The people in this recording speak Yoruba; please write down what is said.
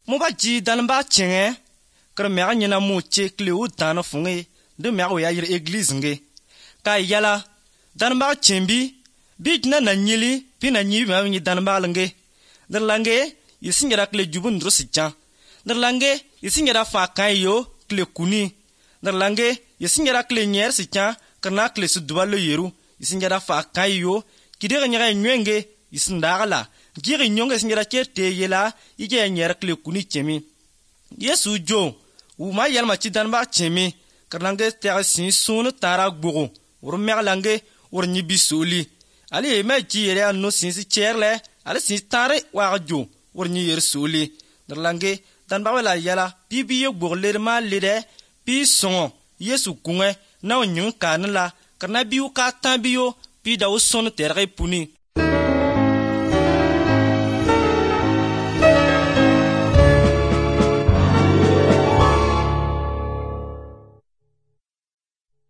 mo ba ji dan ba chenge kr me ga nyina mo che kle u dan funge de me ga ya yir église nge ka yala dan ba chembi bi na nyili pi na nyi ma ni dan ba lange der lange yisingira kle jubun drosicha der lange yisingira fa kan yo kle kuni der lange yisingira kle nyer sicha kana kle su dubalo yeru yisingira fa kan yo kidere nyega nywenge yisindagala giri nyonge singira chete yela ije nyer kle kuni chemi yesu jo u ma yalma ci dan ba chemi karlange tere sin sunu tara gbogo wur meglange wur nyibi soli ali me ci yere anno sin si cherle ali sin tare wa jo wur nyi yer soli darlange dan ba wala yala bibi ye gbogle ma lede bi songo yesu kunge na nyun kanla karna biu ka tan biyo bi da u sonu tere puni